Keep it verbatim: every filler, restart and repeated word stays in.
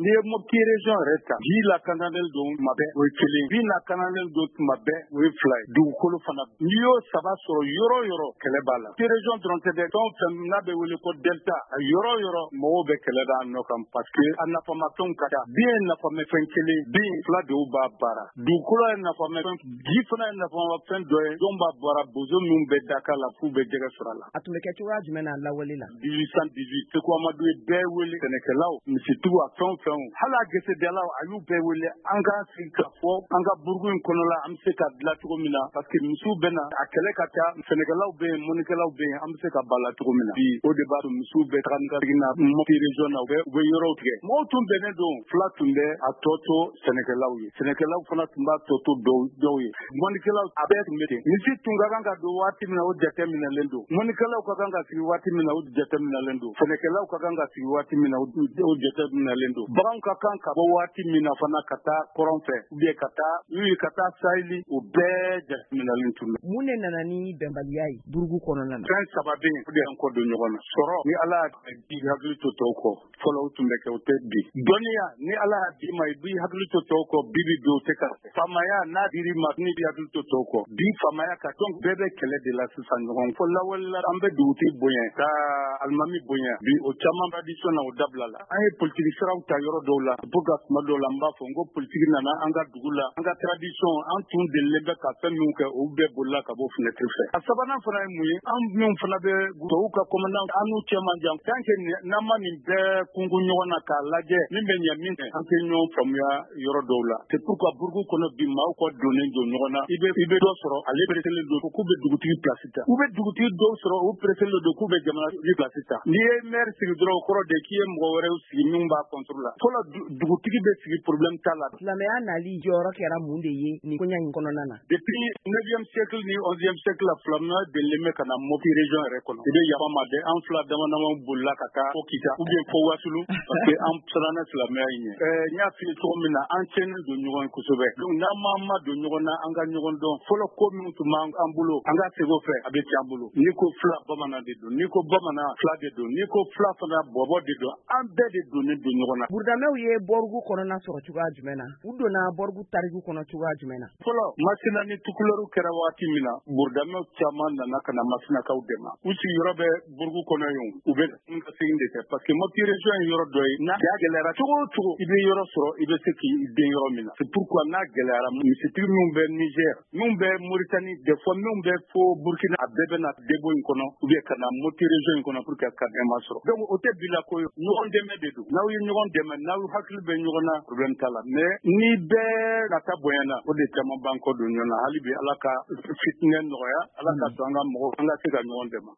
n'i ye Mopti région yɛrɛ ta ji lakanalen don tuma bɛɛ o ye kelen bin lakanalen don tuma bɛɛ o ye fila ye dugukolo fana n'i y'o saba sɔrɔ yɔrɔ yɔrɔ kɛlɛ b'a la Mopti région dɔrɔn tɛ dɛ fɛn o fɛn n'a bɛ wele ko delta a yɔrɔ yɔrɔ mɔgɔw bɛ kɛlɛ da a nɔ kan parce que a nafamafɛnw ka ca bin ye nafamafɛn kelen bin fila de b'a baara dugukolo ye nafamafɛn ji fana ye nafamafɛn dɔ ye jɔn b'a baara bozo min bɛ Daka la f'u bɛ jɛgɛ sɔrɔ a la a tun bɛ kɛ cogoya jumɛn na lawale la dix-huit cent dix-huit Seku Amadu ye bɛɛ wele sɛnɛkɛlaw misitigiw a fɛn o fɛn hali a gesedalaw a y'u bɛɛ wele an ka sigi ka fɔ an ka burugu in kɔnɔ la an bɛ se ka dilan cogo min na parce que misiw bɛ na a kɛlɛ ka ca sɛnɛkɛlaw bɛ yen mɔnikɛlaw bɛ yen an bɛ se ka bala cogo min na bi o de b'a to misiw bɛ taga ni ka segin na Mopti région na u bɛ u bɛ yɔrɔw tigɛ mɔgɔw tun bɛnnen don fila tun bɛ a tɔ to sɛnɛkɛlaw ye sɛnɛkɛlaw fana tun b'a tɔ to dɔw dɔw ye mɔnikɛlaw a bɛɛ tun bɛ ten misi tun ka kan ka don waati min na o jate minɛlen don mɔnikɛlaw ka kan ka sigi waati min na o jate minɛlen don sɛnɛkɛlaw ka kan ka sigi waati min na o jate minɛlen don baganw ka kan ka bɔ waati min na fana ka taa kɔrɔn fɛ ou bien ka taa oui ka taa saheli o bɛɛ jate minɛlen tun don mun de nana ni bɛnbaliya ye burugu kɔnɔna na fɛn saba bɛ yen o de y'an kɔ don ɲɔgɔn na sɔrɔ ni ala y'a di hakili to tɔw kɔ fɔlɔ o tun bɛ kɛ o tɛ bi dɔnniya ni ala y'a di ma i b'i hakili to tɔw kɔ bi bi bi o tɛ ka faamaya n'a dir'i ma ni b'i hakili to tɔw kɔ bi faamaya ka donc bɛɛ bɛ kɛlɛ de la sisan ɲɔgɔn fɔ lawale la an bɛ dugutigi bonya ka alimami bonya bi o caman tradition na o dabila la an ye politiki siraw ta yɔrɔ dɔw la pour que kuma dɔw la n b'a fɔ n ko politiki nana an ka dugu la an ka tradition an tun delilen bɛ ka fɛn minnu kɛ o bɛɛ bolila ka bɔ fenêtre fɛ a sabanan fana ye mun ye an minnu fana bɛ tubabu ka commandant an n'u cɛ man jan tant que n'an ma nin bɛɛ kungun ɲɔgɔn na k'a lajɛ min bɛ ɲɛ min kɛ an tɛ ɲɔgɔn faamuya yɔrɔ dɔw la c'est pourquoi burugu kɔnɔ bi maaw kɔ donnen don ɲɔgɔn na i bɛ i bɛ dɔ sɔrɔ ale pereselen don k'u bɛ dugutigi place ta u bɛ dugutigi dɔw sɔrɔ u pereselen don k'u bɛ jamana place ta n'i ye maire sigi dɔrɔn o kɔrɔ de k'i ye mɔgɔ wɛrɛw sigi min b'a contre la fɔlɔ dugutigi bɛ sigi problème t'a la silamɛya nali jɔyɔrɔ kɛra mun de ye nin koɲa in kɔnɔna na depuis neuvième siècle ni onzième siècle la silamɛya delilen bɛ ka na Mopti région yɛrɛ kɔnɔ i bɛ yafa ma dɛ an fila dama dama bolila ka taa fo Kita ou bien fo Wasulu parce que an siranna silamɛya in ɲɛ ɛɛ n y'a f'i ye cogo min na an cɛnnen don ɲɔgɔn ye kosɛbɛ donc n'an m'an ma don ɲɔgɔn na an ka ɲɔgɔn dɔn fɔlɔ ko min tun b'an bolo an ka segin o fɛ a bɛ tiɲɛ an bolo n'i ko fila bamanan de don n'i ko bamanan fila de don n'i ko fila fana bɔbɔ de don an bɛɛ de donnen don ɲɔgɔn na burudamɛw ye bɔrigu kɔnɔna sɔrɔ cogoya jumɛn na u donna bɔrigu tariku kɔnɔ cogoya jumɛn na fɔlɔ Masina ni Tukulɛriw kɛra waati min na burudamɛw caman nana ka na Masinakaw dɛmɛ u sigiyɔrɔ bɛ burugu kɔnɔ yen u bɛ n ka segin de kɛ parce que Mopti région ye yɔrɔ dɔ ye n'a gɛlɛyara cogo o cogo i bɛ yɔrɔ sɔrɔ i bɛ se k'i den yɔrɔ min na c'est pourquoi n'a gɛlɛyara misitigi minnu bɛ Niger minnu bɛ Mauritanie des fois minnu bɛ fo Burkina a bɛɛ bɛ na debo in kɔnɔ ou bien ka na Mopti région in kɔnɔ pour que ka nɛɛma sɔrɔ donc o tɛ bila ko ye ɲɔgɔn dɛmɛ de don n'aw ye ɲɔgɔn dɛmɛ n'aw hakili bɛ ɲɔgɔn na problème t'a la mais ni bɛɛ nata bonyana o de caman b'an kɔ don ɲɔgɔn na hali bi ala ka fitinɛ nɔgɔya ala ka to an ka mɔgɔw an ka se ka ɲɔgɔn dɛmɛ